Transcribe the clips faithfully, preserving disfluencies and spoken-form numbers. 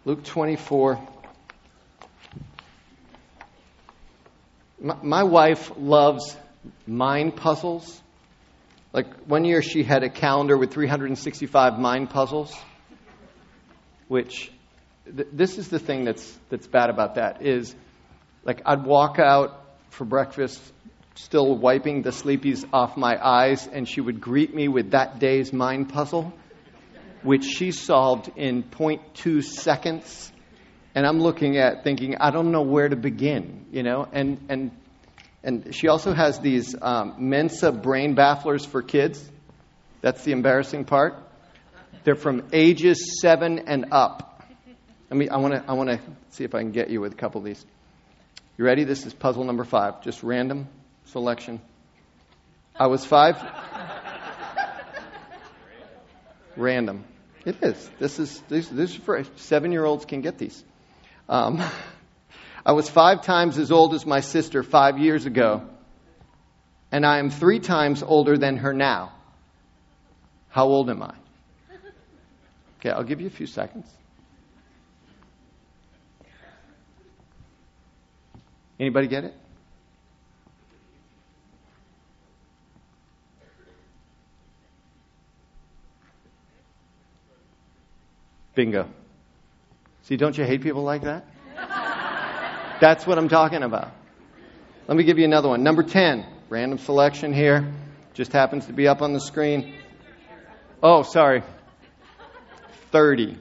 Luke twenty-four. My, my wife loves mind puzzles. Like one year she had a calendar with three hundred sixty-five mind puzzles, which th- this is the thing that's that's bad about that is like I'd walk out for breakfast still wiping the sleepies off my eyes, and she would greet me with that day's mind puzzle, which she solved in zero point two seconds. And I'm looking at thinking, I don't know where to begin, you know, and and and she also has these um, Mensa brain bafflers for kids. That's the embarrassing part. They're from ages seven and up. I mean, I want to I want to see if I can get you with a couple of these. You ready? This is puzzle number five. Just random selection. I was five. Random. It is. This is this, this is for seven-year-olds can get these. Um, I was five times as old as my sister five years ago, and I am three times older than her now. How old am I? Okay, I'll give you a few seconds. Anybody get it? Bingo. See, don't you hate people like that? That's what I'm talking about. Let me give you another one. Number ten. Random selection here. Just happens to be up on the screen. Oh, sorry. thirty.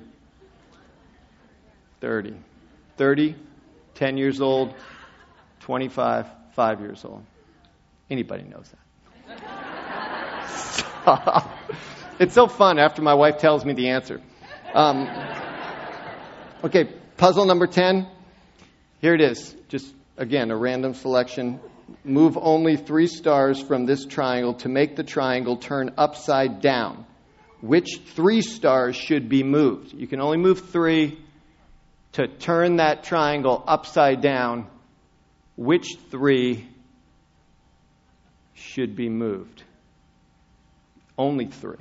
thirty. thirty, ten years old, twenty-five, five years old. Anybody knows that. Stop. It's so fun after my wife tells me the answer. Um, okay, puzzle number ten. Here it is. Just, again, a random selection. Move only three stars from this triangle to make the triangle turn upside down. Which three stars should be moved? You can only move three to turn that triangle upside down. Which three should be moved? Only three.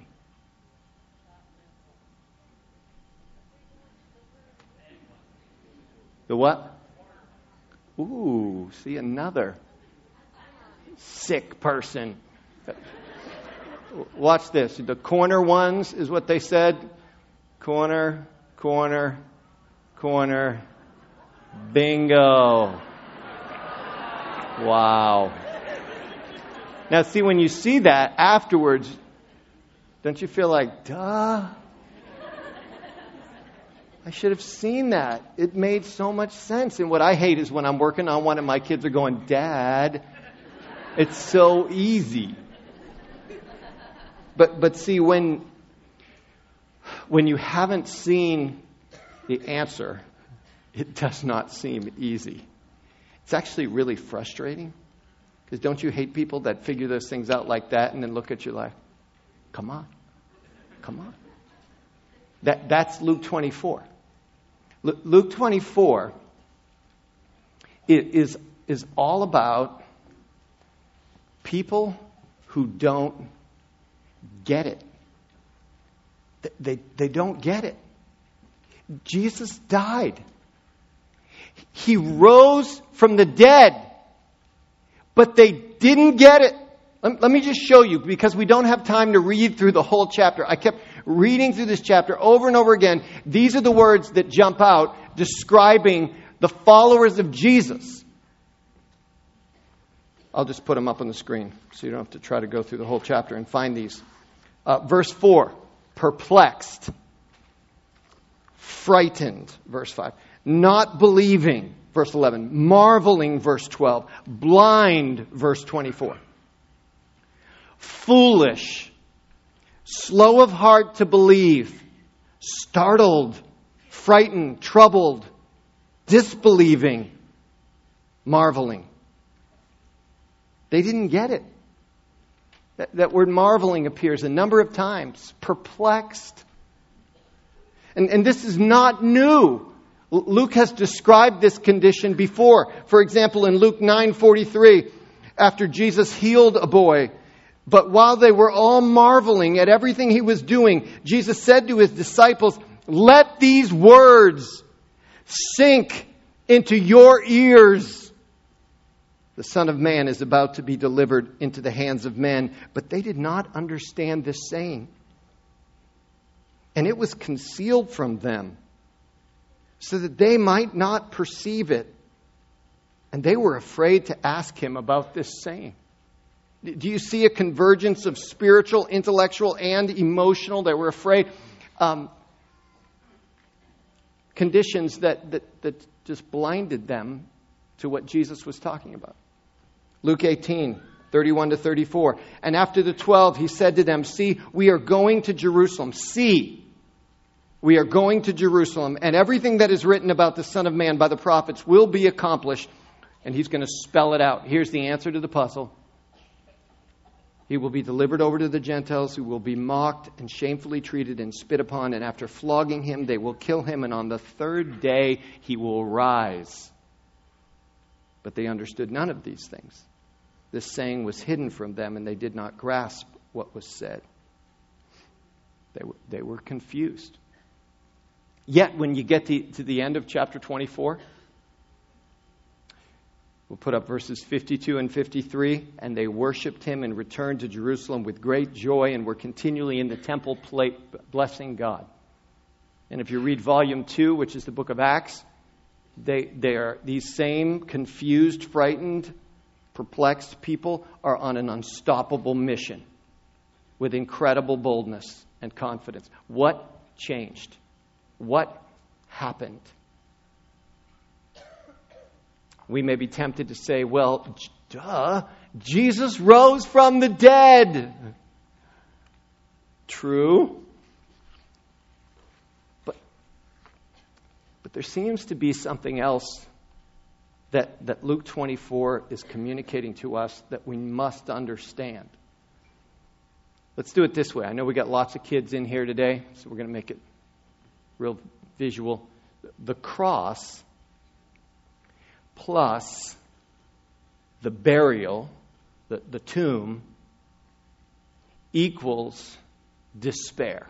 The what? Ooh, see, another sick person. Watch this. The corner ones is what they said. Corner, corner, corner. Bingo. Wow. Now, see, when you see that afterwards, don't you feel like, duh? I should have seen that. It made so much sense. And what I hate is when I'm working on one and my kids are going, Dad, it's so easy. But but see, when when you haven't seen the answer, it does not seem easy. It's actually really frustrating. Because don't you hate people that figure those things out like that and then look at you like, come on, come on. That That's Luke twenty-four. Luke twenty-four is, is all about people who don't get it. They, they don't get it. Jesus died. He rose from the dead, but they didn't get it. Let, let me just show you, because we don't have time to read through the whole chapter. I kept reading through this chapter over and over again. These are the words that jump out describing the followers of Jesus. I'll just put them up on the screen so you don't have to try to go through the whole chapter and find these. Uh, verse four, perplexed, frightened, verse five, not believing, verse eleven, marveling, verse twelve, blind, verse twenty-four, foolish, slow of heart to believe, startled, frightened, troubled, disbelieving, marveling. They didn't get it. That, that word marveling appears a number of times. Perplexed. And, and this is not new. Luke has described this condition before. For example, in Luke nine forty-three, after Jesus healed a boy, but while they were all marveling at everything he was doing, Jesus said to his disciples, "Let these words sink into your ears. The Son of Man is about to be delivered into the hands of men. But they did not understand this saying. And it was concealed from them, so that they might not perceive it. And they were afraid to ask him about this saying. Do you see a convergence of spiritual, intellectual, and emotional? They were afraid. Um, conditions that, that, that just blinded them to what Jesus was talking about. Luke eighteen, thirty-one to thirty-four. And after the twelve, he said to them, "See, we are going to Jerusalem. See, we are going to Jerusalem, and everything that is written about the Son of Man by the prophets will be accomplished." And he's going to spell it out. Here's the answer to the puzzle. He will be delivered over to the Gentiles, who will be mocked and shamefully treated and spit upon. And after flogging him, they will kill him. And on the third day, he will rise. But they understood none of these things. This saying was hidden from them, and they did not grasp what was said. They were, they were confused. Yet, when you get to, to the end of chapter twenty-four, we'll put up verses fifty-two and fifty-three. And they worshipped him and returned to Jerusalem with great joy and were continually in the temple plate blessing God. And if you read volume two, which is the book of Acts, they, they are these same confused, frightened, perplexed people are on an unstoppable mission with incredible boldness and confidence. What changed? What happened? We may be tempted to say, well, duh, Jesus rose from the dead. True. But, but there seems to be something else that, that Luke twenty-four is communicating to us that we must understand. Let's do it this way. I know we got lots of kids in here today, so we're going to make it real visual. The cross plus the burial, the, the tomb, equals despair.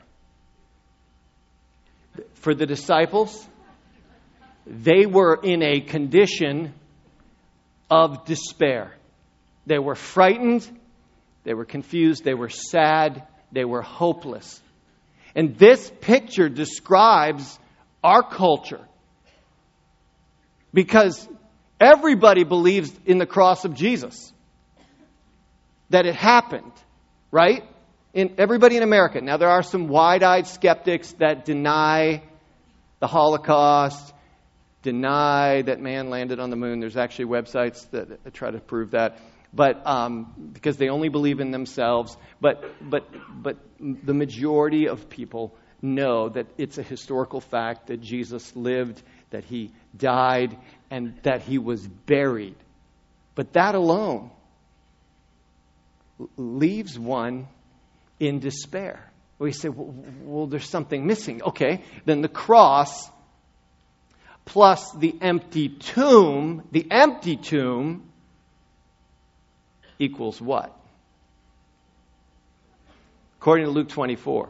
For the disciples, they were in a condition of despair. They were frightened, they were confused, they were sad, they were hopeless. And this picture describes our culture. Because everybody believes in the cross of Jesus. That it happened, right? In everybody in America. Now there are some wide-eyed skeptics that deny the Holocaust, deny that man landed on the moon. There's actually websites that, that try to prove that. But um, because they only believe in themselves. But but but the majority of people know that it's a historical fact that Jesus lived, that he died, and that he was buried. But that alone leaves one in despair. We say, well, well, there's something missing. Okay, then the cross plus the empty tomb, the empty tomb equals what? According to Luke twenty-four.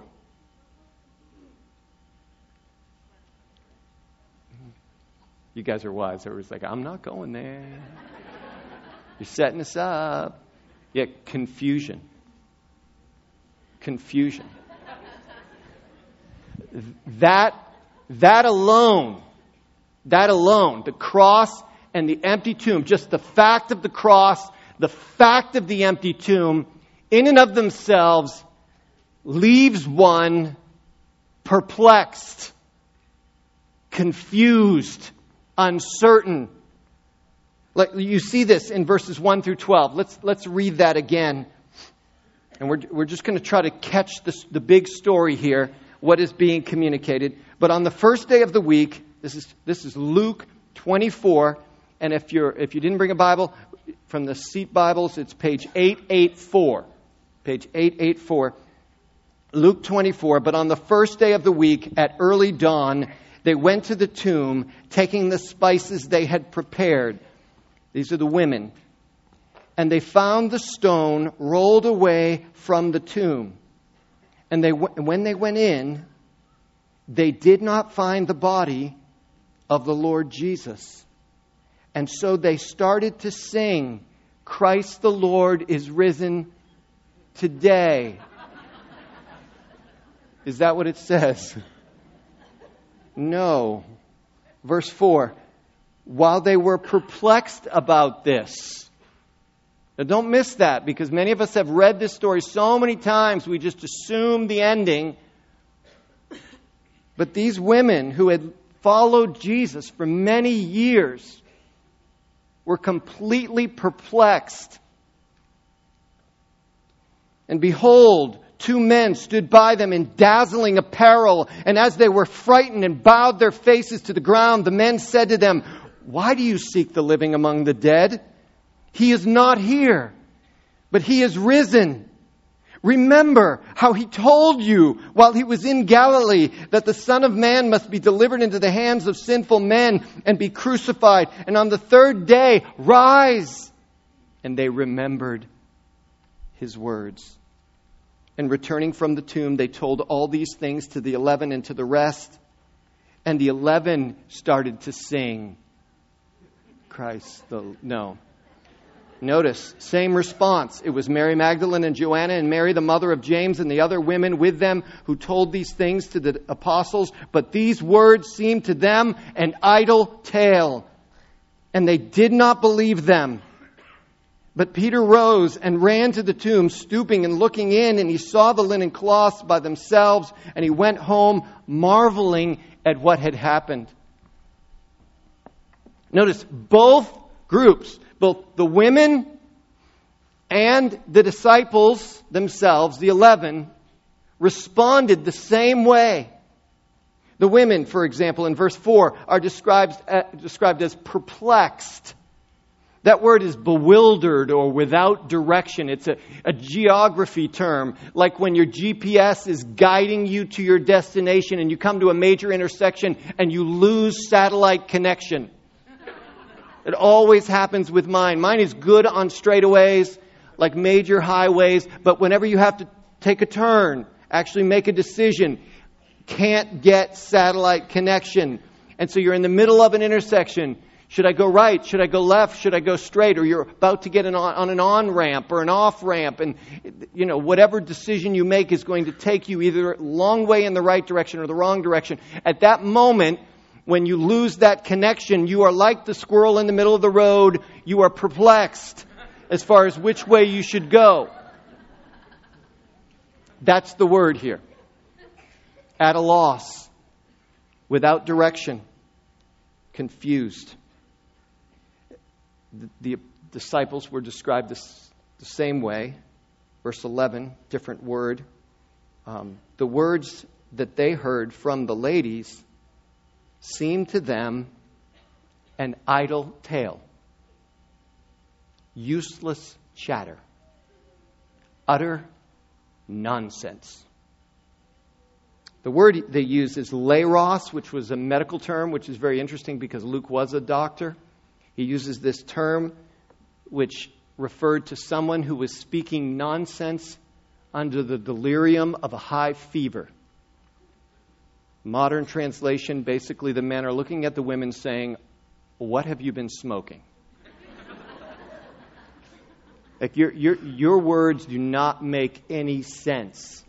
You guys are wise. Everyone's like, I'm not going there. You're setting us up. Yeah, confusion. Confusion. That, that alone, that alone, the cross and the empty tomb, just the fact of the cross, the fact of the empty tomb, in and of themselves, leaves one perplexed, confused, uncertain. Like you see this in verses one through twelve. Let's let's read that again. And we're we're just going to try to catch this, the big story here, what is being communicated. But on the first day of the week, this is this is Luke twenty-four, and if you're if you didn't bring a Bible, from the seat Bibles, it's page eight eighty-four. Page eight eighty-four. Luke twenty-four, but on the first day of the week at early dawn, they went to the tomb, taking the spices they had prepared. These are the women. And they found the stone rolled away from the tomb. And they, when they went in, they did not find the body of the Lord Jesus. And so they started to sing, Christ the Lord is risen today. Is that what it says? No. Verse four. While they were perplexed about this. Now don't miss that, because many of us have read this story so many times we just assume the ending. But these women who had followed Jesus for many years were completely perplexed. And behold, two men stood by them in dazzling apparel, and as they were frightened and bowed their faces to the ground, the men said to them, Why do you seek the living among the dead? He is not here, but he is risen. Remember how he told you while he was in Galilee that the Son of Man must be delivered into the hands of sinful men and be crucified, and on the third day rise. And they remembered his words. And returning from the tomb, they told all these things to the eleven and to the rest. And the eleven started to sing. Christ, the no. Notice, same response. It was Mary Magdalene and Joanna and Mary, the mother of James, and the other women with them who told these things to the apostles. But these words seemed to them an idle tale, and they did not believe them. But Peter rose and ran to the tomb, stooping and looking in, and he saw the linen cloths by themselves, and he went home marveling at what had happened. Notice, both groups, both the women and the disciples themselves, the eleven, responded the same way. The women, for example, in verse four, are described, uh, described as perplexed. That word is bewildered or without direction. It's a, a geography term, like when your G P S is guiding you to your destination and you come to a major intersection and you lose satellite connection. It always happens with mine. Mine is good on straightaways, like major highways, but whenever you have to take a turn, actually make a decision, can't get satellite connection. And so you're in the middle of an intersection. Should I go right? Should I go left? Should I go straight? Or you're about to get an on, on an on-ramp or an off-ramp. And, you know, whatever decision you make is going to take you either a long way in the right direction or the wrong direction. At that moment, when you lose that connection, you are like the squirrel in the middle of the road. You are perplexed as far as which way you should go. That's the word here. At a loss. Without direction. Confused. The, the disciples were described this, the same way. Verse eleven, different word. Um, the words that they heard from the ladies seemed to them an idle tale. Useless chatter. Utter nonsense. The word they use is leiros, which was a medical term, which is very interesting because Luke was a doctor. He uses this term which referred to someone who was speaking nonsense under the delirium of a high fever. Modern translation, basically the men are looking at the women saying, what have you been smoking? Like your, your, your words do not make any sense.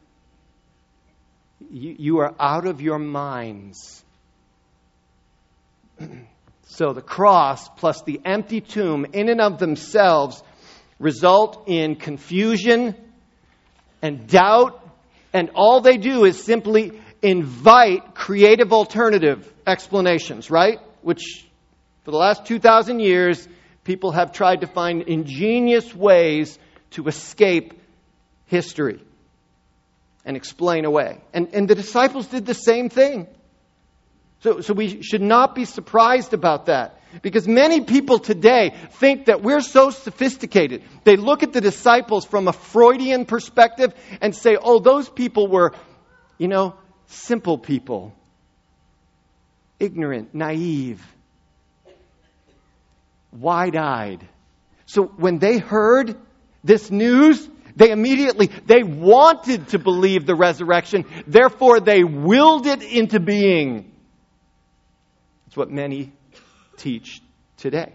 You, you are out of your minds. So the cross plus the empty tomb in and of themselves result in confusion and doubt, and all they do is simply invite creative alternative explanations, right? Which for the last two thousand years, people have tried to find ingenious ways to escape history and explain away. And, and the disciples did the same thing. So, so we should not be surprised about that. Because many people today think that we're so sophisticated. They look at the disciples from a Freudian perspective and say, oh, those people were, you know, simple people. Ignorant, naive, wide-eyed. So when they heard this news, they immediately, they wanted to believe the resurrection. Therefore, they willed it into being. It's what many teach today.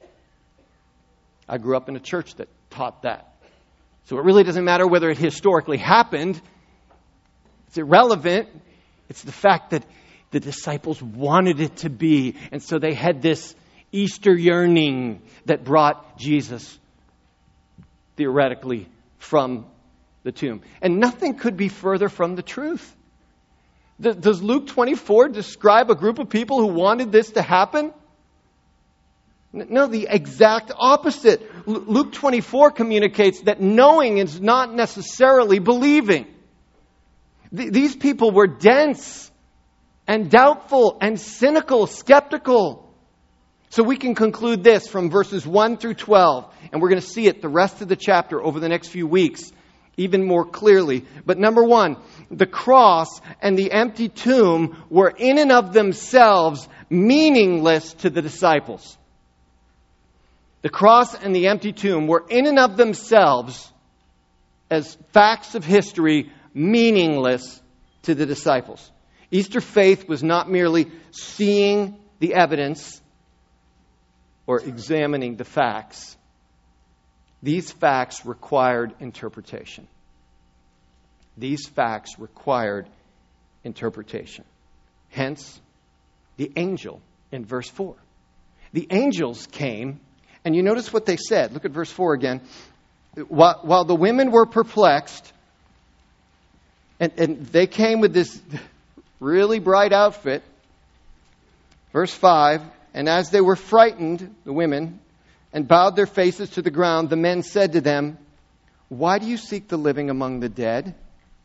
I grew up in a church that taught that. So it really doesn't matter whether it historically happened. It's irrelevant. It's the fact that the disciples wanted it to be. And so they had this Easter yearning that brought Jesus, theoretically, from the tomb. And nothing could be further from the truth. Does Luke twenty-four describe a group of people who wanted this to happen? No, the exact opposite. Luke twenty-four communicates that knowing is not necessarily believing. These people were dense and doubtful and cynical, skeptical. So we can conclude this from verses one through twelve, and we're going to see it the rest of the chapter over the next few weeks, even more clearly. But number one, the cross and the empty tomb were in and of themselves meaningless to the disciples. The cross and the empty tomb were in and of themselves, as facts of history, meaningless to the disciples. Easter faith was not merely seeing the evidence or examining the facts. These facts required interpretation. These facts required interpretation. Hence, the angel in verse four. The angels came, and you notice what they said. Look at verse four again. While, while the women were perplexed, and, and they came with this really bright outfit. Verse five, and as they were frightened, the women, and bowed their faces to the ground, the men said to them, "Why do you seek the living among the dead?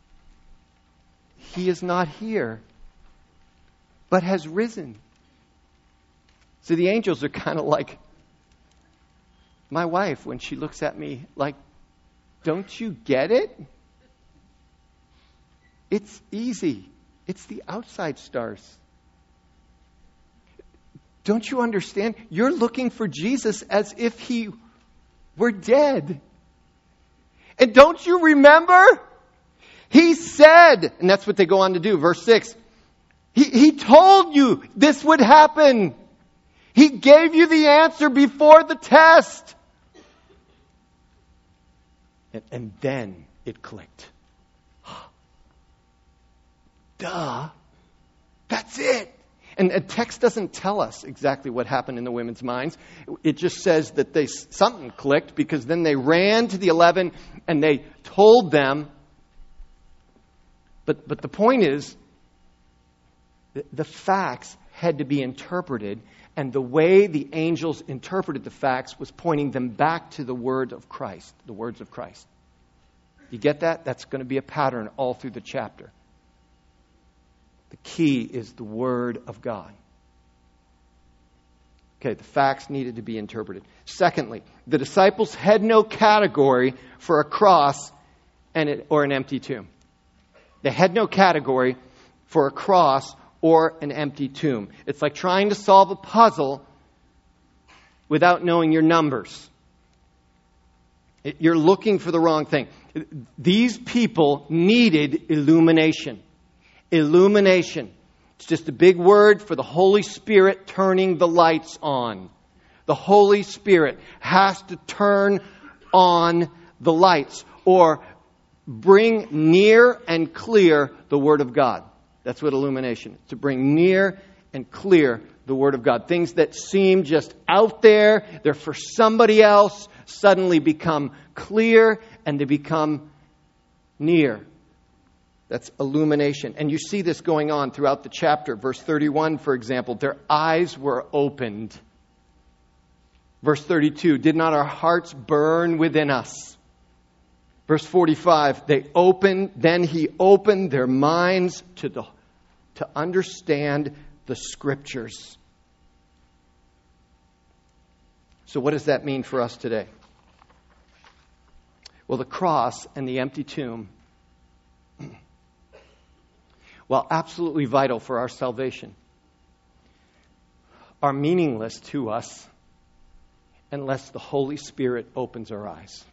He is not here, but has risen." So the angels are kind of like my wife when she looks at me like, "Don't you get it? It's easy. It's the outside stars. Don't you understand? You're looking for Jesus as if he were dead. And don't you remember? He said," and that's what they go on to do, verse six. He, he told you this would happen. He gave you the answer before the test. And, and then it clicked. Duh. That's it. And the text doesn't tell us exactly what happened in the women's minds. It just says that they something clicked, because then they ran to the eleven and they told them. But but the point is, the, the facts had to be interpreted, and the way the angels interpreted the facts was pointing them back to the word of Christ, the words of Christ. You get that? That's going to be a pattern all through the chapter. The key is the Word of God. Okay, the facts needed to be interpreted. Secondly, the disciples had no category for a cross and it, or an empty tomb. They had no category for a cross or an empty tomb. It's like trying to solve a puzzle without knowing your numbers. It, you're looking for the wrong thing. These people needed illumination. Illumination. It's just a big word for the Holy Spirit turning the lights on. The Holy Spirit has to turn on the lights, or bring near and clear the Word of God. That's what illumination is. To bring near and clear the Word of God. Things that seem just out there, they're for somebody else, suddenly become clear and they become near. That's illumination. And you see this going on throughout the chapter. Verse thirty-one, for example, their eyes were opened. Verse thirty-two, did not our hearts burn within us? Verse forty-five, they opened, then he opened their minds to the to understand the Scriptures. So what does that mean for us today? Well, the cross and the empty tomb, while absolutely vital for our salvation, are meaningless to us unless the Holy Spirit opens our eyes.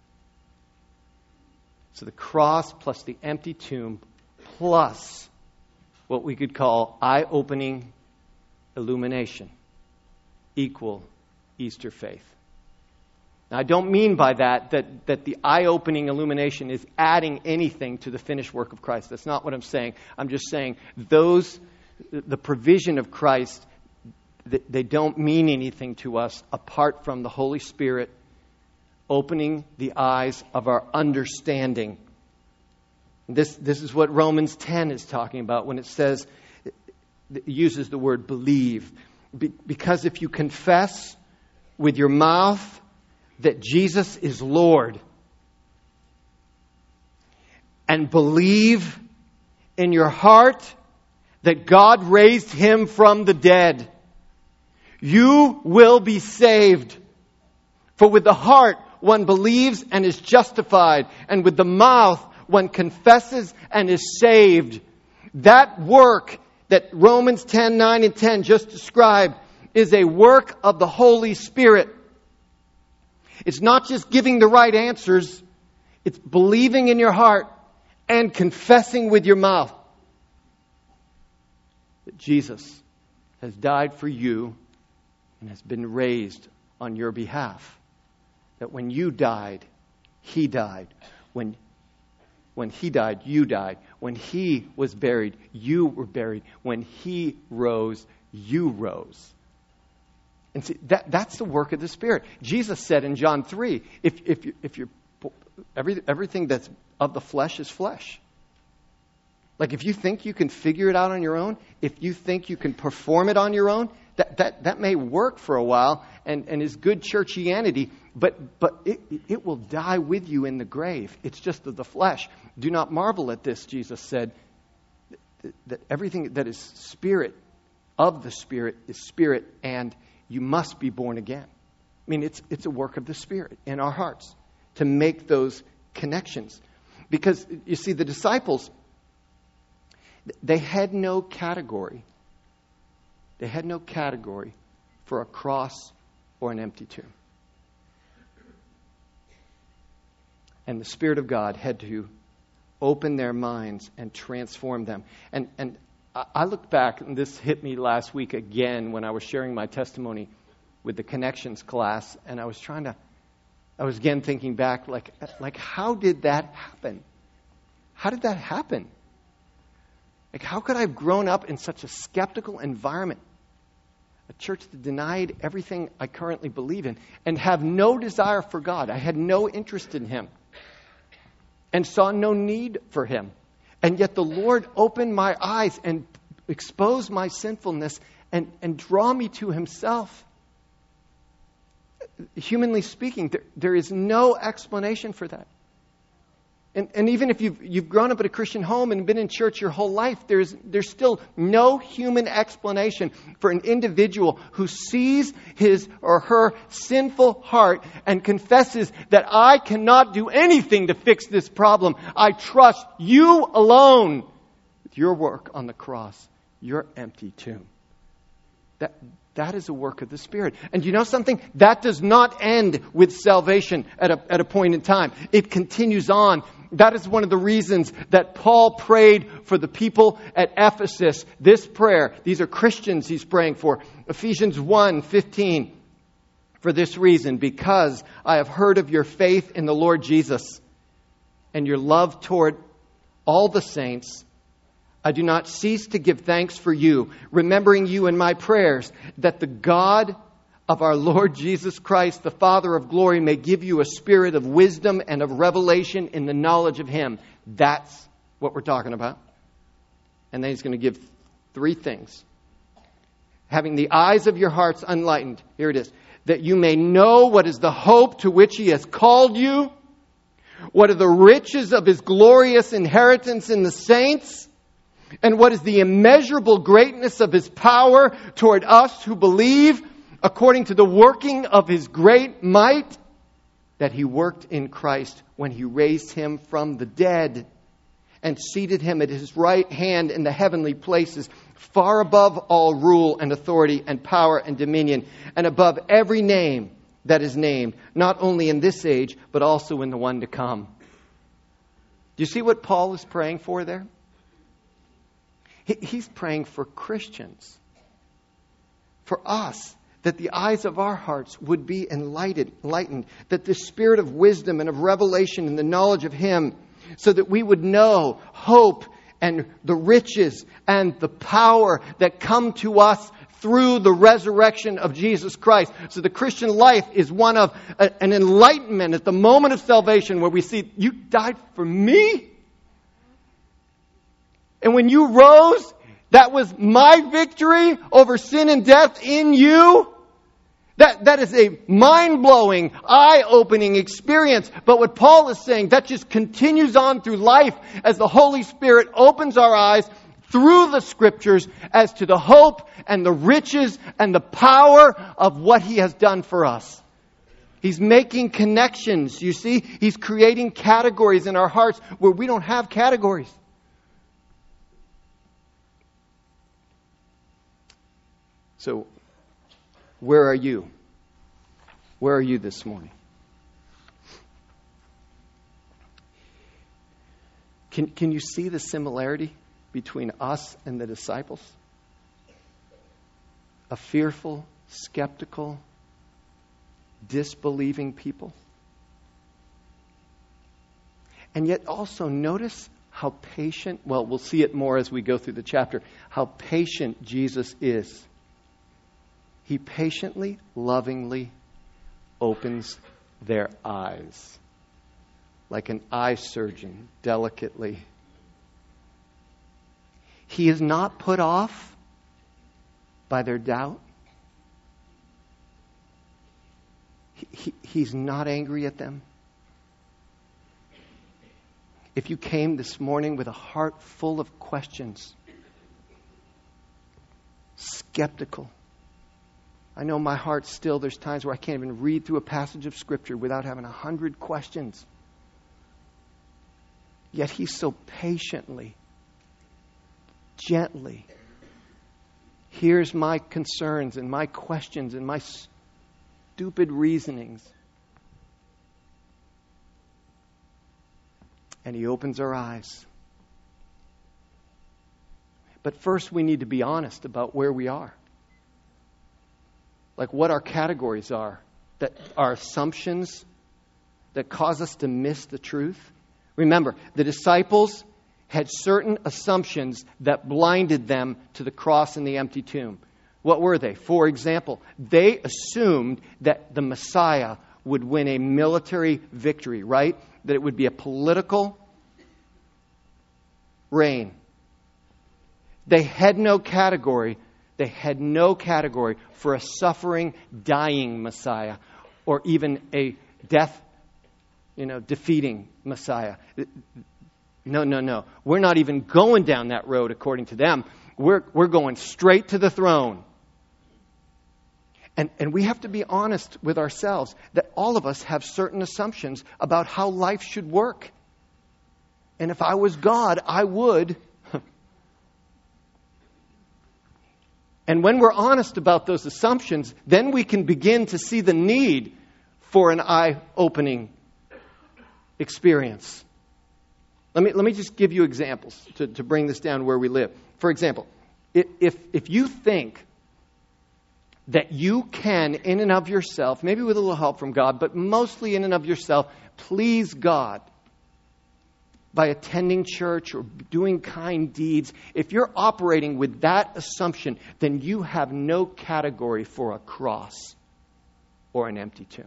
So the cross plus the empty tomb plus what we could call eye-opening illumination equal Easter faith. Now, I don't mean by that, that that the eye-opening illumination is adding anything to the finished work of Christ. That's not what I'm saying. I'm just saying those, the provision of Christ, they don't mean anything to us apart from the Holy Spirit opening the eyes of our understanding. This, this is what Romans ten is talking about when it says, it uses the word believe. Be, because if you confess with your mouth that Jesus is Lord and believe in your heart that God raised Him from the dead, you will be saved. For with the heart one believes and is justified, and with the mouth one confesses and is saved. That work that Romans ten, nine and ten just described is a work of the Holy Spirit. It's not just giving the right answers. It's believing in your heart and confessing with your mouth that Jesus has died for you and has been raised on your behalf. That when you died, He died. When, when He died, you died. When He was buried, you were buried. When He rose, you rose. And see, that, that's the work of the Spirit. Jesus said in John three, if, if, you, if you're, every, everything that's of the flesh is flesh. Like if you think you can figure it out on your own, if you think you can perform it on your own, that, that, that may work for a while and, and is good churchianity, but, but it, it will die with you in the grave. It's just of the flesh. Do not marvel at this, Jesus said, that, that everything that is spirit, of the Spirit, is spirit, and you must be born again. I mean, it's it's a work of the Spirit in our hearts to make those connections. Because, you see, the disciples, they had no category. They had no category for a cross or an empty tomb. And the Spirit of God had to open their minds and transform them. And and I look back, and this hit me last week again when I was sharing my testimony with the Connections class, and I was trying to, I was again thinking back, like, like how did that happen? How did that happen? Like, how could I have grown up in such a skeptical environment, a church that denied everything I currently believe in, and have no desire for God? I had no interest in Him, and saw no need for Him. And yet the Lord opened my eyes and exposed my sinfulness and, and draw me to Himself. Humanly speaking, there, there is no explanation for that. And, and even if you've, you've grown up at a Christian home and been in church your whole life, there's, there's still no human explanation for an individual who sees his or her sinful heart and confesses that I cannot do anything to fix this problem. I trust you alone with your work on the cross, your empty tomb. That That is a work of the Spirit. And you know something? That does not end with salvation at a, at a point in time. It continues on. That is one of the reasons that Paul prayed for the people at Ephesus. This prayer, these are Christians he's praying for. Ephesians one fifteen. For this reason, because I have heard of your faith in the Lord Jesus and your love toward all the saints, I do not cease to give thanks for you, remembering you in my prayers, that the God of our Lord Jesus Christ, the Father of glory, may give you a spirit of wisdom and of revelation in the knowledge of Him. That's what we're talking about. And then he's going to give three things. Having the eyes of your hearts enlightened. Here it is. That you may know what is the hope to which He has called you. What are the riches of His glorious inheritance in the saints? And what is the immeasurable greatness of His power toward us who believe, according to the working of His great might that He worked in Christ when He raised Him from the dead and seated Him at His right hand in the heavenly places, far above all rule and authority and power and dominion, and above every name that is named, not only in this age, but also in the one to come. Do you see what Paul is praying for there? He's praying for Christians. for us, that the eyes of our hearts would be enlightened, enlightened, that the spirit of wisdom and of revelation and the knowledge of Him, so that we would know hope and the riches and the power that come to us through the resurrection of Jesus Christ. So the Christian life is one of a, an enlightenment at the moment of salvation where we see, you died for me? And when you rose, that was my victory over sin and death in you? That, that is a mind-blowing, eye-opening experience. But what Paul is saying, that just continues on through life as the Holy Spirit opens our eyes through the Scriptures as to the hope and the riches and the power of what He has done for us. He's making connections, you see. He's creating categories in our hearts where we don't have categories. So, where are you? Where are you this morning? Can, can you see the similarity between us and the disciples? A fearful, skeptical, disbelieving people. And yet also notice how patient, well, we'll see it more as we go through the chapter, how patient Jesus is. He patiently, lovingly opens their eyes, like an eye surgeon, delicately. He is not put off by their doubt. He, he, he's not angry at them. If you came this morning with a heart full of questions, skeptical, I know my heart still, there's times where I can't even read through a passage of Scripture without having a hundred questions. Yet He so patiently, gently hears my concerns and my questions and my stupid reasonings. And He opens our eyes. But first we need to be honest about where we are. Like what our categories are, that our assumptions that cause us to miss the truth. Remember, the disciples had certain assumptions that blinded them to the cross and the empty tomb. What were they? For example, they assumed that the Messiah would win a military victory, right? That it would be a political reign. They had no category They had no category for a suffering, dying Messiah or even a death, you know, defeating Messiah. No, no, no. We're not even going down that road according to them. We're, we're going straight to the throne. And, and we have to be honest with ourselves that all of us have certain assumptions about how life should work. And if I was God, I would... And when we're honest about those assumptions, then we can begin to see the need for an eye-opening experience. Let me, let me just give you examples to, to bring this down where we live. For example, if, if you think that you can, in and of yourself, maybe with a little help from God, but mostly in and of yourself, please God by attending church or doing kind deeds, if you're operating with that assumption, then you have no category for a cross or an empty tomb.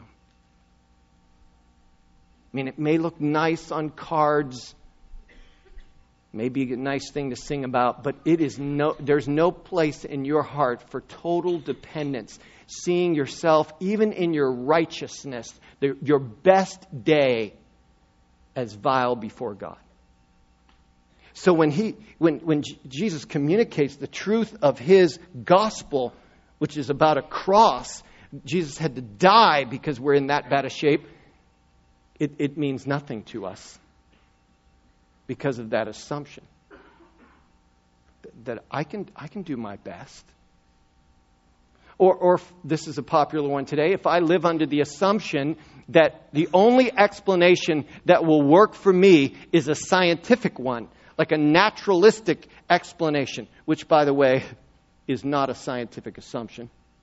I mean, it may look nice on cards, maybe a nice thing to sing about, but it is no, there's no place in your heart for total dependence, seeing yourself, even in your righteousness, the, your best day, as vile before God. So when he, when, when Jesus communicates the truth of His gospel, which is about a cross, Jesus had to die because we're in that bad a shape, it, it means nothing to us because of that assumption. That I can, I can do my best. Or, or this is a popular one today, if I live under the assumption that the only explanation that will work for me is a scientific one, like a naturalistic explanation, which, by the way, is not a scientific assumption.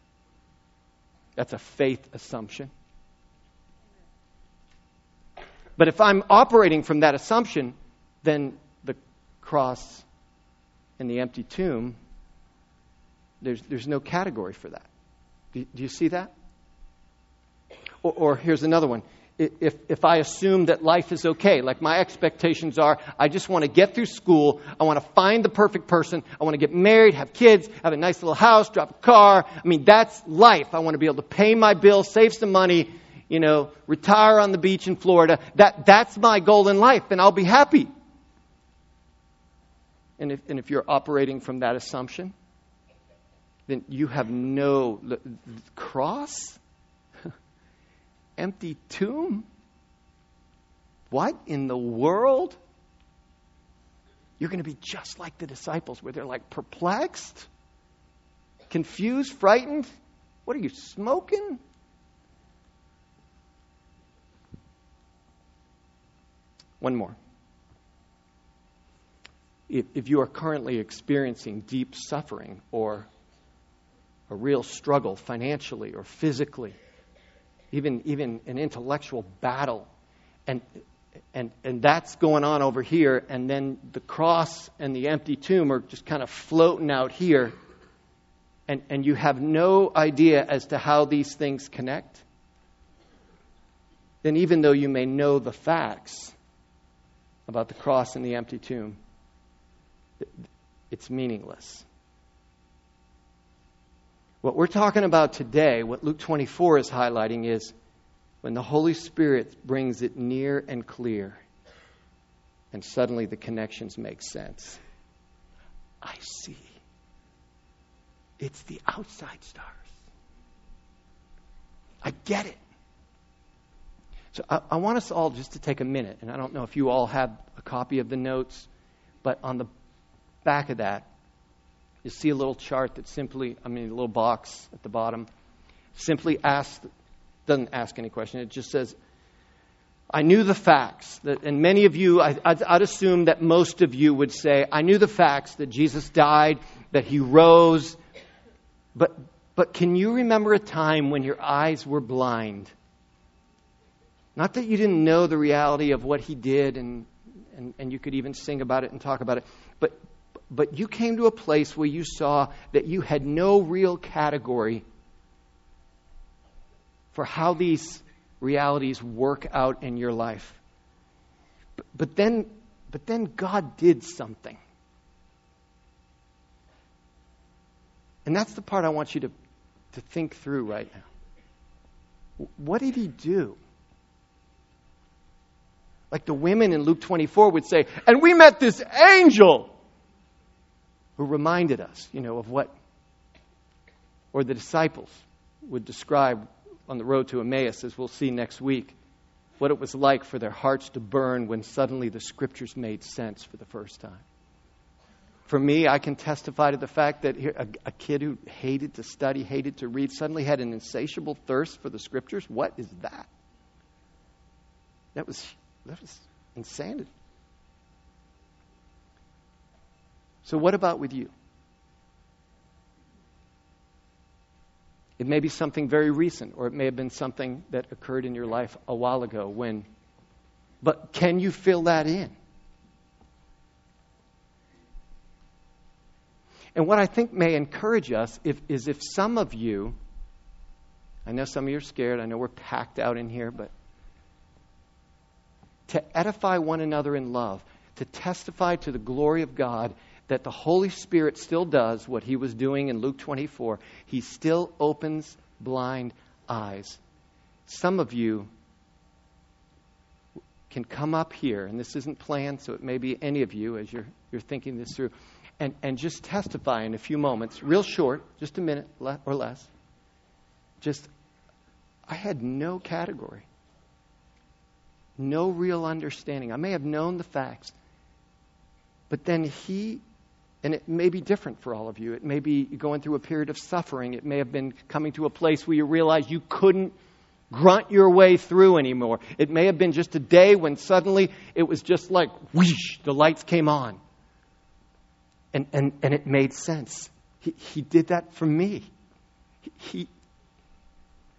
That's a faith assumption. But if I'm operating from that assumption, then the cross and the empty tomb, there's, there's no category for that. Do, do you see that? Or, or here's another one. If, if I assume that life is okay, like my expectations are, I just want to get through school, I want to find the perfect person, I want to get married, have kids, have a nice little house, drive a car. I mean, that's life. I want to be able to pay my bills, save some money, you know, retire on the beach in Florida. That, that's my goal in life, and I'll be happy. And if, and if you're operating from that assumption, then you have no the, the cross, empty tomb. What in the world? You're going to be just like the disciples, where they're like perplexed, confused, frightened. What are you, smoking? One more. If, if you are currently experiencing deep suffering or a real struggle financially or physically, even even an intellectual battle, and and and that's going on over here, and then the cross and the empty tomb are just kind of floating out here, and, and you have no idea as to how these things connect, then even though you may know the facts about the cross and the empty tomb, it's meaningless. What we're talking about today, what Luke twenty-four is highlighting, is when the Holy Spirit brings it near and clear, and suddenly the connections make sense. I see. It's the outside stars. I get it. So I, I want us all just to take a minute, and I don't know if you all have a copy of the notes, but on the back of that, you see a little chart that simply, I mean, a little box at the bottom, simply asks, doesn't ask any question. It just says, I knew the facts. That, and many of you, I, I'd, I'd assume that most of you would say, I knew the facts that Jesus died, that He rose. But, but can you remember a time when your eyes were blind? Not that you didn't know the reality of what He did, and, and, and you could even sing about it and talk about it, but But you came to a place where you saw that you had no real category for how these realities work out in your life. But, but then, but then God did something. And that's the part I want you to, to think through right now. What did He do? Like the women in Luke twenty-four would say, and we met this angel who reminded us, you know, of what, or the disciples would describe on the road to Emmaus, as we'll see next week, what it was like for their hearts to burn when suddenly the Scriptures made sense for the first time. For me, I can testify to the fact that here, a, a kid who hated to study, hated to read, suddenly had an insatiable thirst for the Scriptures. What is that? That was, that was insanity. So what about with you? It may be something very recent, or it may have been something that occurred in your life a while ago when, but can you fill that in? And what I think may encourage us if, is if some of you, I know some of you are scared, I know we're packed out in here, but to edify one another in love, to testify to the glory of God, that the Holy Spirit still does what He was doing in Luke twenty-four. He still opens blind eyes. Some of you can come up here, and this isn't planned, so it may be any of you as you're you're thinking this through, and, and just testify in a few moments, real short, just a minute or less. Just, I had no category, no real understanding. I may have known the facts, but then He, and it may be different for all of you. It may be going through a period of suffering. It may have been coming to a place where you realize you couldn't grunt your way through anymore. It may have been just a day when suddenly it was just like, whoosh, the lights came on. And and, and it made sense. He, he did that for me. He,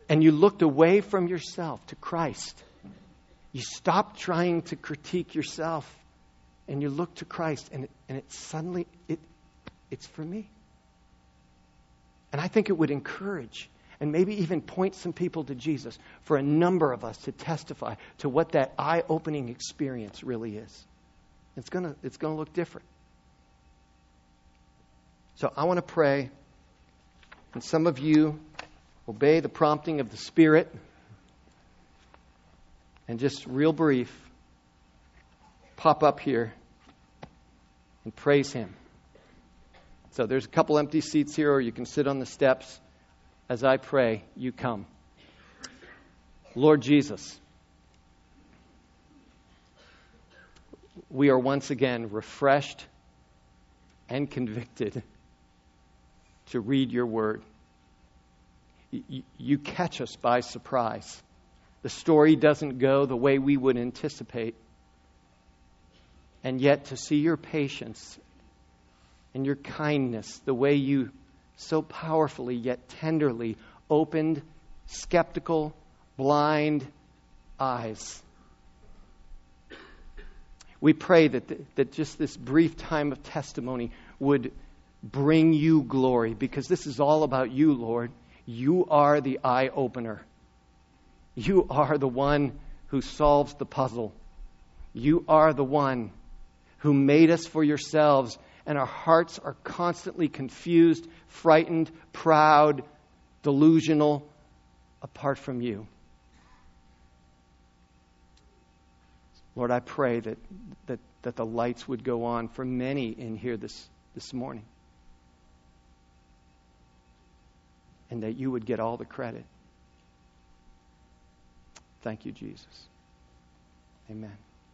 and you looked away from yourself to Christ. You stopped trying to critique yourself, and you look to Christ, and it, and it suddenly, it it's for me. And I think it would encourage and maybe even point some people to Jesus for a number of us to testify to what that eye-opening experience really is. It's gonna, it's gonna look different. So I want to pray, and some of you obey the prompting of the Spirit, and just real brief, pop up here and praise Him. So there's a couple empty seats here, or you can sit on the steps. As I pray, you come. Lord Jesus, we are once again refreshed and convicted to read your word. You catch us by surprise. The story doesn't go the way we would anticipate. And yet to see your patience and your kindness, the way you so powerfully yet tenderly opened skeptical, blind eyes. We pray that, th- that just this brief time of testimony would bring you glory, because this is all about you, Lord. You are the eye opener. You are the one who solves the puzzle. You are the one who made us for yourselves, and our hearts are constantly confused, frightened, proud, delusional, apart from you. Lord, I pray that, that, that the lights would go on for many in here this, this morning. And that you would get all the credit. Thank you, Jesus. Amen.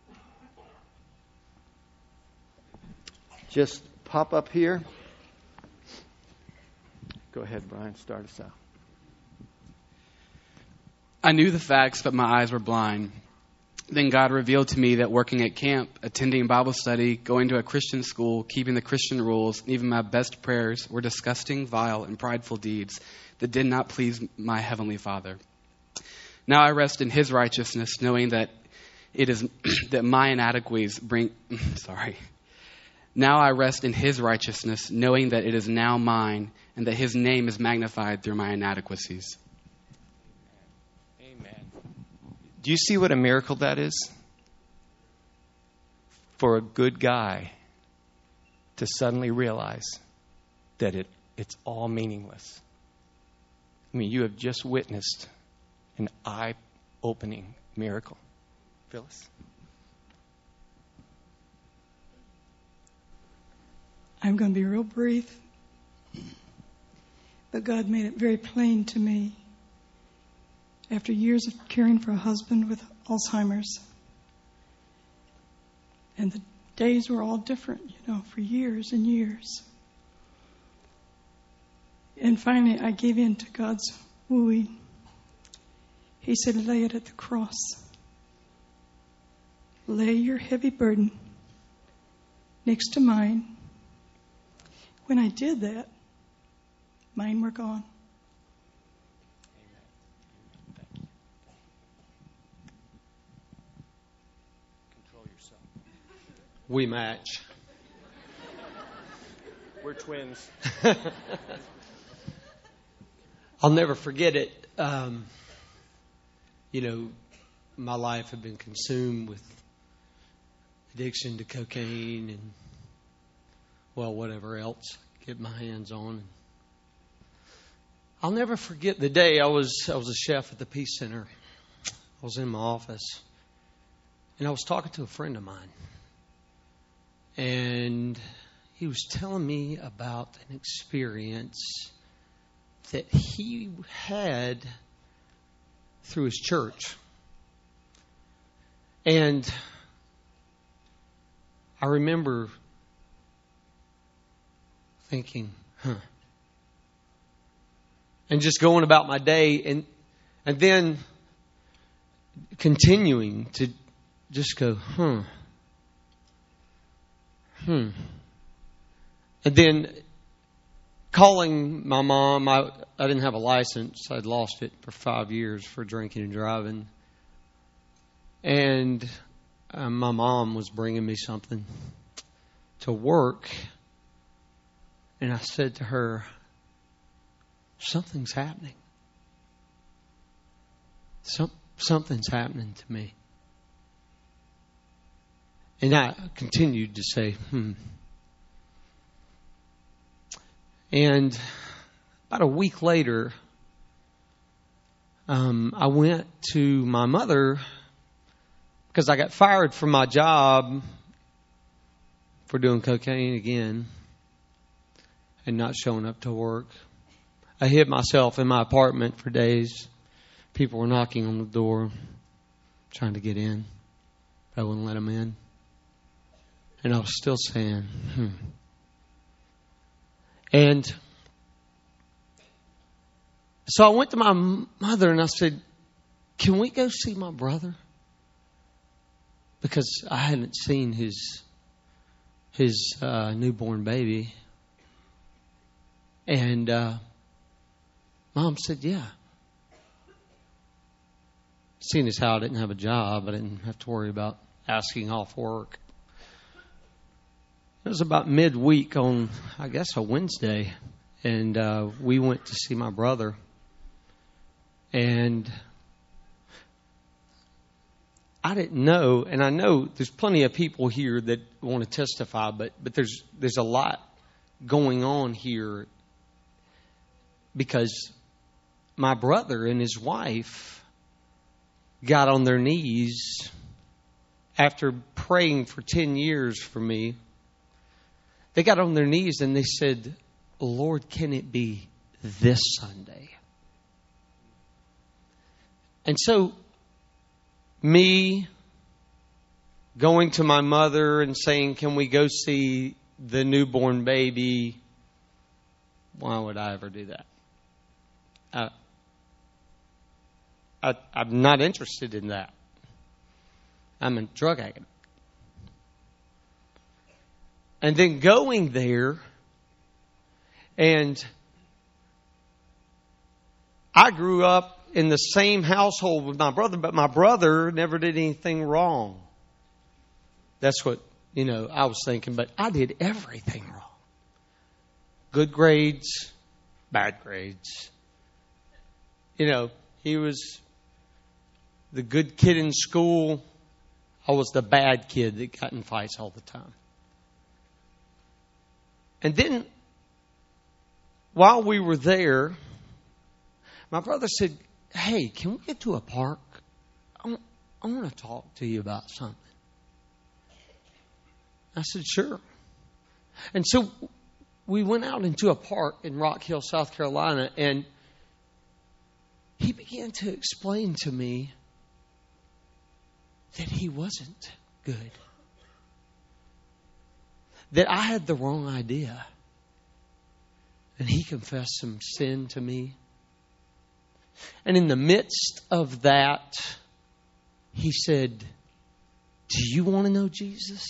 Just pop up here. Go ahead, Brian. Start us out. I knew the facts, but my eyes were blind. Then God revealed to me that working at camp, attending Bible study, going to a Christian school, keeping the Christian rules, and even my best prayers were disgusting, vile, and prideful deeds that did not please my Heavenly Father. Now I rest in His righteousness, knowing that it is that my inadequacies bring. Sorry. Now I rest in His righteousness, knowing that it is now mine, and that His name is magnified through my inadequacies. Amen. Do you see what a miracle that is? For a good guy to suddenly realize that it, it's all meaningless. I mean, you have just witnessed an eye-opening miracle. Phyllis? I'm going to be real brief, but God made it very plain to me. After years of caring for a husband with Alzheimer's, and the days were all different, you know, for years and years. And finally, I gave in to God's wooing. He said, lay it at the cross. Lay your heavy burden next to mine. When I did that, mine were gone. Control yourself. We match. We're twins. I'll never forget it. Um, you know, my life had been consumed with addiction to cocaine and, well, whatever else I get my hands on. I'll never forget the day I was I was a chef at the Peace Center. I was in my office, and I was talking to a friend of mine, and he was telling me about an experience that he had through his church. And I remember thinking, huh. And just going about my day, and and then continuing to just go, huh. Hmm. And then calling my mom. I, I didn't have a license. I'd lost it for five years for drinking and driving. And uh, my mom was bringing me something to work. And I said to her, something's happening. Some, something's happening to me. And I continued to say, hmm. And about a week later, um, I went to my mother because I got fired from my job for doing cocaine again and not showing up to work. I hid myself in my apartment for days. People were knocking on the door, trying to get in. I wouldn't let them in. And I was still saying, hmm. And so I went to my mother and I said, can we go see my brother? Because I hadn't seen his his uh, newborn baby. And uh, Mom said, yeah. Seeing as how I didn't have a job, I didn't have to worry about asking off work. It was about midweek on, I guess, a Wednesday. And uh, we went to see my brother. And I didn't know, and I know there's plenty of people here that want to testify, but, but there's there's a lot going on here because my brother and his wife got on their knees after praying for ten years for me. They got on their knees and they said, Lord, can it be this Sunday? And so, me going to my mother and saying, can we go see the newborn baby? Why would I ever do that? I, I, I'm not interested in that. I'm a drug addict. And then going there, and I grew up in the same household with my brother, but my brother never did anything wrong. That's what, you know, I was thinking, but I did everything wrong. Good grades, bad grades. You know, he was the good kid in school. I was the bad kid that got in fights all the time. And then, while we were there, my brother said, hey, can we get to a park? I want, I want to talk to you about something. I said, sure. And so we went out into a park in Rock Hill, South Carolina, and he began to explain to me that he wasn't good. That I had the wrong idea. And he confessed some sin to me. And in the midst of that, he said, do you want to know Jesus?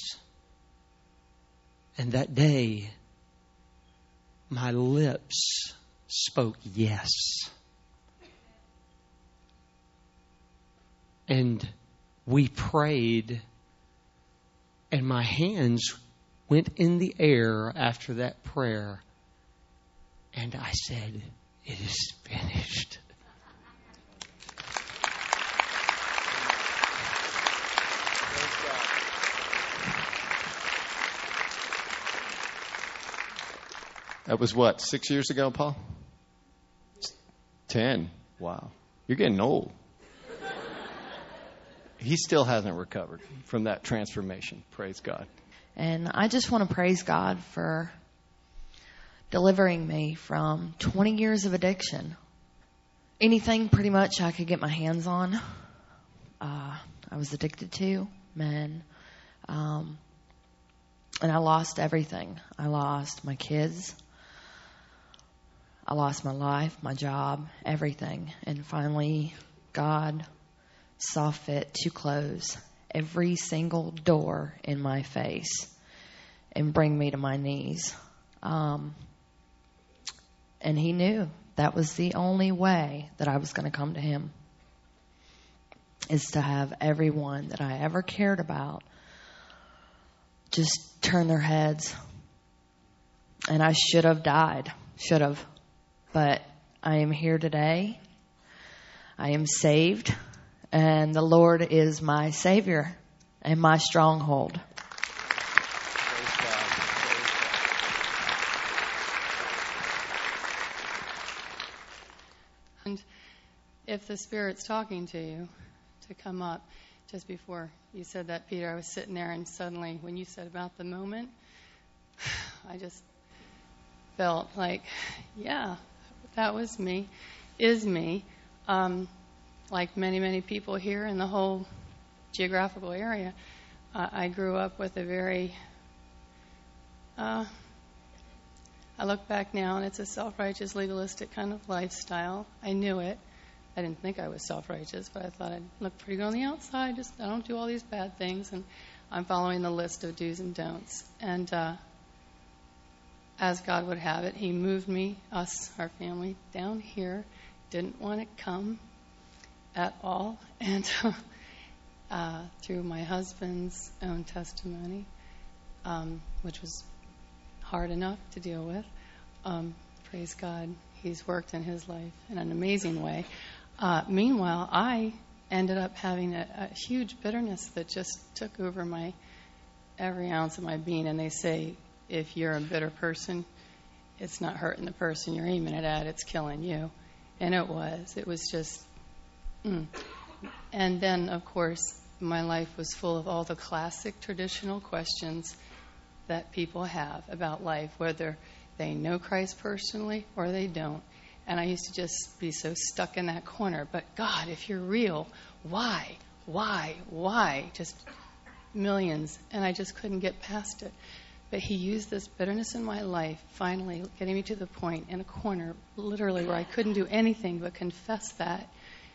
And that day, my lips spoke yes. And we prayed, and my hands went in the air after that prayer, and I said, it is finished. That was what, six years ago, Paul? Ten. Wow. You're getting old. He still hasn't recovered from that transformation. Praise God. And I just want to praise God for delivering me from twenty years of addiction. Anything pretty much I could get my hands on, uh, I was addicted to, men. Um, and I lost everything. I lost my kids. I lost my life, my job, everything. And finally, God saw fit to close every single door in my face and bring me to my knees. Um, And he knew that was the only way that I was going to come to him, is to have everyone that I ever cared about just turn their heads. And I should have died, should have. But I am here today. I am saved, and the Lord is my Savior and my stronghold. And if the Spirit's talking to you to come up, just before you said that, Peter, I was sitting there, and suddenly when you said about the moment, I just felt like, yeah, that was me, is me. Um, like many, many people here in the whole geographical area, uh, I grew up with a very, uh, I look back now and it's a self-righteous, legalistic kind of lifestyle. I knew it. I didn't think I was self-righteous, but I thought I'd look pretty good on the outside. Just I don't do all these bad things, and I'm following the list of do's and don'ts. And uh, as God would have it, He moved me, us, our family, down here. Didn't want to come at all, and uh, through my husband's own testimony, um, which was hard enough to deal with. Um, praise God, He's worked in his life in an amazing way. Uh, meanwhile, I ended up having a, a huge bitterness that just took over my every ounce of my being. And they say, if you're a bitter person, it's not hurting the person you're aiming it at, it's killing you. And it was. It was just... Mm. And then, of course, my life was full of all the classic traditional questions that people have about life, whether they know Christ personally or they don't. And I used to just be so stuck in that corner. But God, if you're real, why? Why? Why? Just millions. And I just couldn't get past it. But He used this bitterness in my life, finally getting me to the point in a corner, literally, where I couldn't do anything but confess that.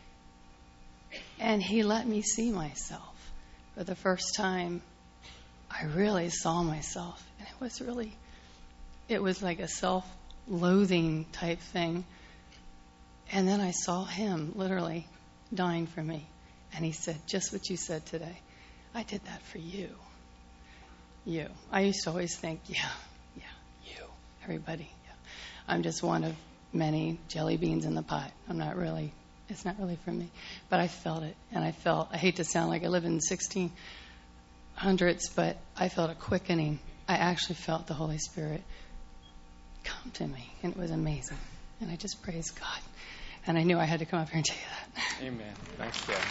And He let me see myself. For the first time, I really saw myself. And it was really, it was like a self-loathing type thing. And then I saw Him literally dying for me. And He said, just what you said today. I did that for you. You. I used to always think, yeah, yeah, you. Everybody. Yeah. I'm just one of many jelly beans in the pot. I'm not really, it's not really for me. But I felt it. And I felt, I hate to sound like I live in the sixteen hundreds, but I felt a quickening. I actually felt the Holy Spirit come to me. And it was amazing. And I just praised God. And I knew I had to come up here and tell you that. Amen. Thanks, Joe.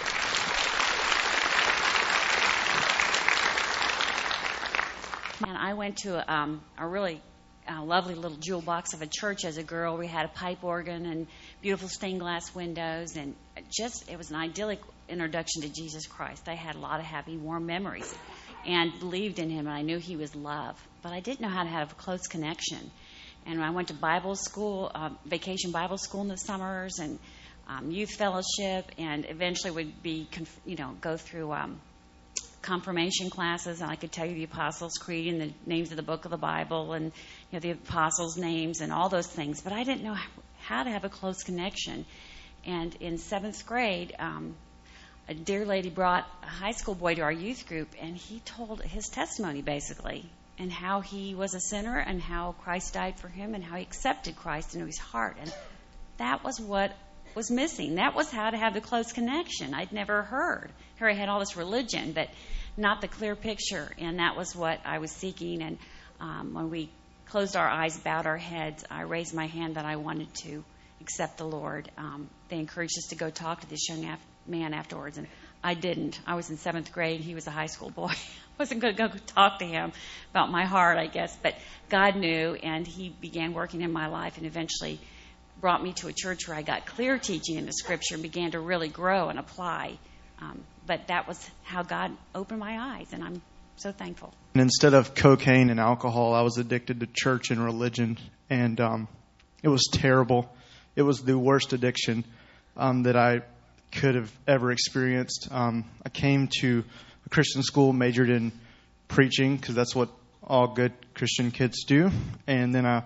And I went to um, a really uh, lovely little jewel box of a church as a girl. We had a pipe organ and beautiful stained glass windows, and just it was an idyllic introduction to Jesus Christ. I had a lot of happy, warm memories and believed in Him, and I knew He was love. But I didn't know how to have a close connection. And I went to Bible school, uh, vacation Bible school in the summers, and um, youth fellowship, and eventually would be, conf- you know, go through um, confirmation classes, and I could tell you the Apostles' Creed and the names of the book of the Bible, and you know the Apostles' names and all those things. But I didn't know how to have a close connection. And in seventh grade, um, a dear lady brought a high school boy to our youth group, and he told his testimony basically, and how he was a sinner, and how Christ died for him, and how he accepted Christ into his heart. And that was what was missing. That was how to have the close connection. I'd never heard. Here I had all this religion, but not the clear picture. And that was what I was seeking. And um, when we closed our eyes, bowed our heads, I raised my hand that I wanted to accept the Lord. Um, they encouraged us to go talk to this young af- man afterwards, and I didn't. I was in seventh grade. He was a high school boy. I wasn't going to go talk to him about my heart, I guess. But God knew, and He began working in my life, and eventually brought me to a church where I got clear teaching in the Scripture and began to really grow and apply. Um, but that was how God opened my eyes, and I'm so thankful. And instead of cocaine and alcohol, I was addicted to church and religion, and um, it was terrible. It was the worst addiction um, that I could have ever experienced. Um, I came to a Christian school, majored in preaching, because that's what all good Christian kids do. And then I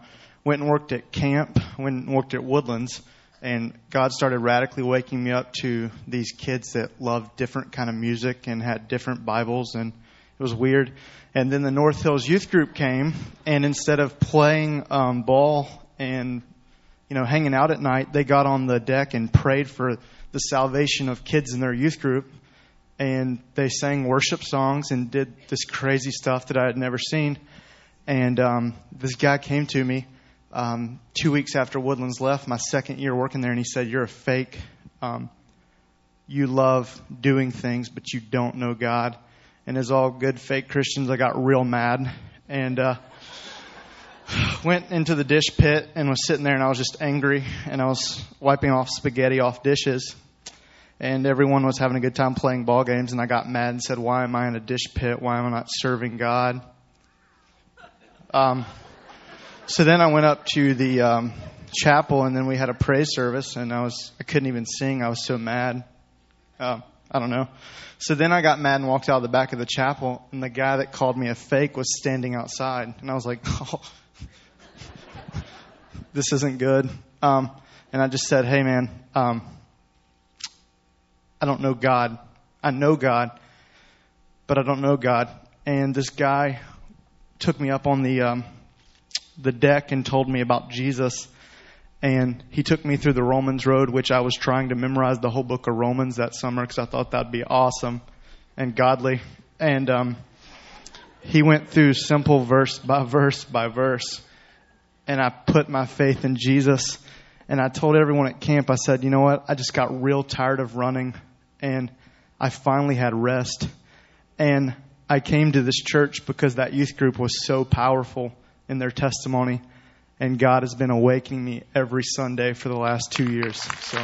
went and worked at camp, went and worked at Woodlands, and God started radically waking me up to these kids that loved different kind of music and had different Bibles, and it was weird. And then the North Hills Youth Group came, and instead of playing um, ball and, you know, hanging out at night, they got on the deck and prayed for the salvation of kids in their youth group. And they sang worship songs and did this crazy stuff that I had never seen. And um, this guy came to me um, two weeks after Woodlands left, my second year working there, and he said, "You're a fake. Um, you love doing things, but you don't know God." And as all good fake Christians, I got real mad and uh, went into the dish pit and was sitting there, and I was just angry, and I was wiping off spaghetti off dishes. And everyone was having a good time playing ball games, and I got mad and said, "Why am I in a dish pit? Why am I not serving God?" Um, so then I went up to the um, chapel, and then we had a praise service, and I was I couldn't even sing. I was so mad. Uh, I don't know. So then I got mad and walked out of the back of the chapel, and the guy that called me a fake was standing outside, and I was like, "Oh, this isn't good." Um, and I just said, "Hey, man." Um, I don't know God. I know God, but I don't know God. And this guy took me up on the um, the deck and told me about Jesus. And he took me through the Romans road, which I was trying to memorize the whole book of Romans that summer because I thought that'd be awesome and godly. And um, he went through simple verse by verse by verse. And I put my faith in Jesus. And I told everyone at camp, I said, "You know what? I just got real tired of running. And I finally had rest." And I came to this church because that youth group was so powerful in their testimony. And God has been awakening me every Sunday for the last two years. So,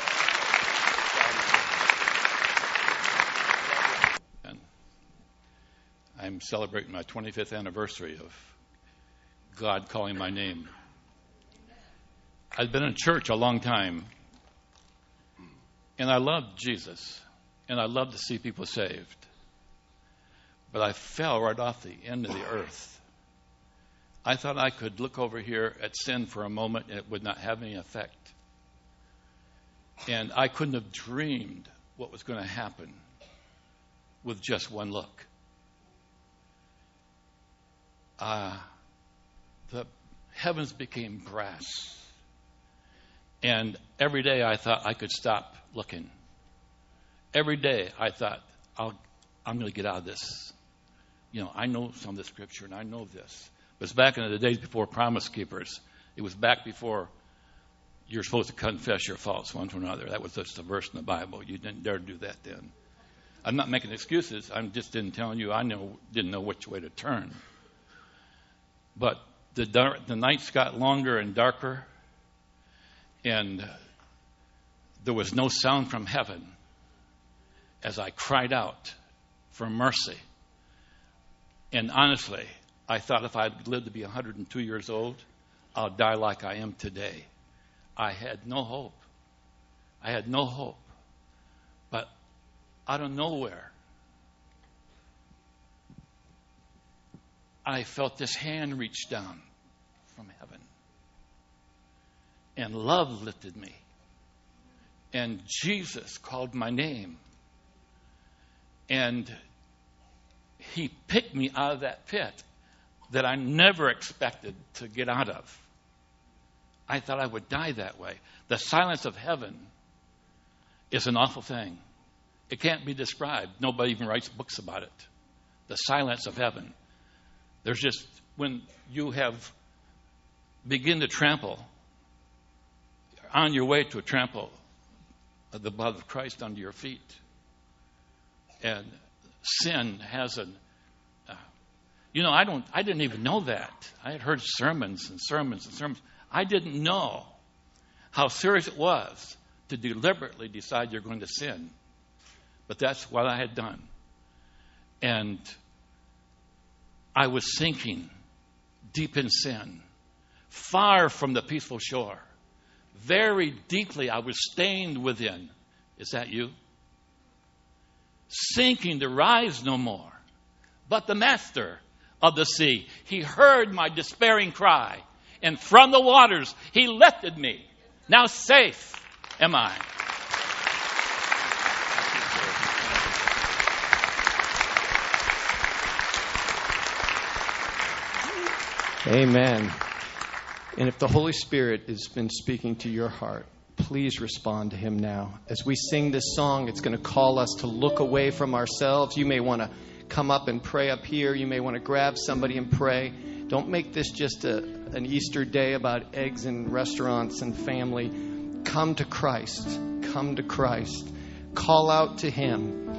and I'm celebrating my twenty-fifth anniversary of God calling my name. I've been in church a long time. And I loved Jesus, and I loved to see people saved. But I fell right off the end of the earth. I thought I could look over here at sin for a moment, and it would not have any effect. And I couldn't have dreamed what was going to happen with just one look. Uh, the heavens became brass. And every day I thought I could stop looking. Every day I thought, I'll, I'm going to get out of this. You know, I know some of the scripture and I know this. But it's back in the days before Promise Keepers. It was back before you're supposed to confess your faults one to another. That was just a verse in the Bible. You didn't dare do that then. I'm not making excuses. I'm just in telling you I know, didn't know which way to turn. But the, dark, the nights got longer and darker. And there was no sound from heaven as I cried out for mercy. And honestly, I thought if I'd lived to be one hundred two years old, I'll die like I am today. I had no hope. I had no hope. But out of nowhere, I felt this hand reach down from heaven. And love lifted me. And Jesus called my name. And he picked me out of that pit that I never expected to get out of. I thought I would die that way. The silence of heaven is an awful thing. It can't be described. Nobody even writes books about it. The silence of heaven. There's just, when you have begin to trample, on your way to a trample of the blood of Christ under your feet. And sin has an, uh, you know, I don't, I didn't even know that. I had heard sermons and sermons and sermons. I didn't know how serious it was to deliberately decide you're going to sin. But that's what I had done. And I was sinking deep in sin, far from the peaceful shore. Very deeply, I was stained within. Is that you? Sinking to rise no more. But the master of the sea, he heard my despairing cry, And from the waters he lifted me. Now safe am I. Amen. And if the Holy Spirit has been speaking to your heart, please respond to him now. As we sing this song, it's going to call us to look away from ourselves. You may want to come up and pray up here. You may want to grab somebody and pray. Don't make this just a, an Easter day about eggs and restaurants and family. Come to Christ. Come to Christ. Call out to him.